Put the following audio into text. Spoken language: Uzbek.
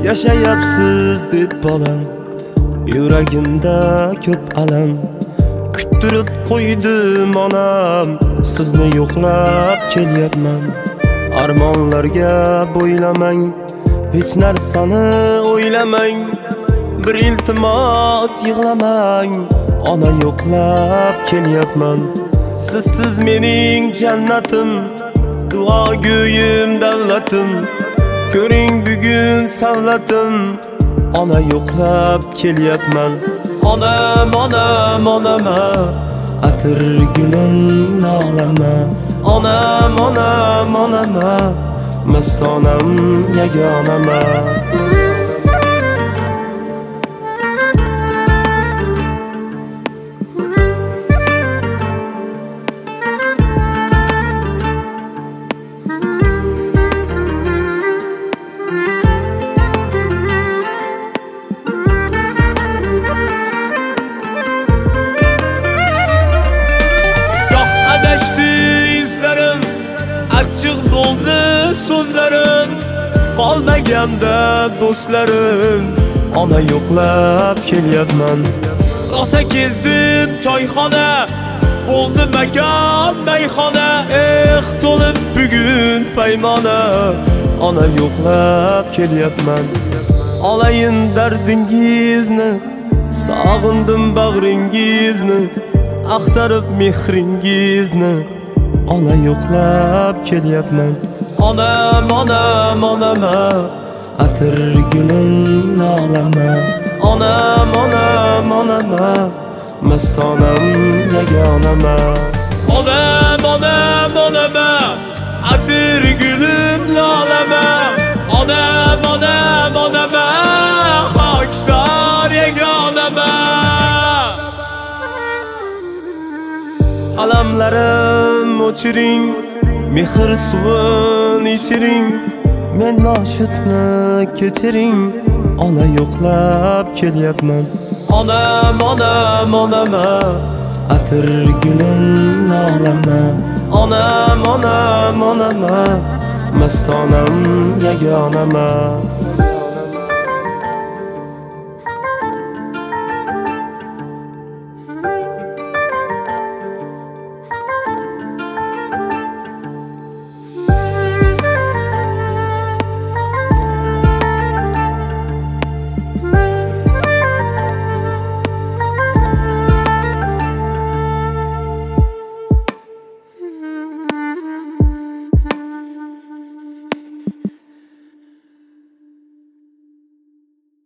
Yashayapsiz deb bolam, yuragimda ko'p alam. Kuttirib qo'ydim onam, sizni yo'qlab kelyapman. Armonlarga bo'ylamang, hech narsani o'ylamang. Bir iltimos yig'lamang, ona yo'qlab kelyapman. Sizsiz mening jannatim, duo go'yim davlatim. Ko'ring bugun savlatim, ona yo'qlab kelyapman. Onam, onam, onama, atir gulim lolama. Onam, onam, onama, masonam yagonama. Açık bo'ldi so'zlarim, qolmaganda do'stlarim. Ona yo'qlab kelyapman. Rosa kezdim choyxona, bo'ldi makon mayxona. To'lib bugun paymona, ona yo'qlab kelyapman. Olayin dardingizni, sog'indim bag'ringizni, axtarib mehringizni. Ona yo'qlab kelyapman. Onam, onam, onama, atir gulim lolama. Onam, onam, onama, masonam yagonama. Onam, onam, onama, atir gulim lolama. Onam, onam, onama, xokisor yagonama. Alamlarim o'chiring, mehr suvini ichiring. Men noshudni kechiring, ona yo'qlab kelyapman. Onam, onam, onama, atir gulim lolama. Onam, onam, onama, masonam yagonama.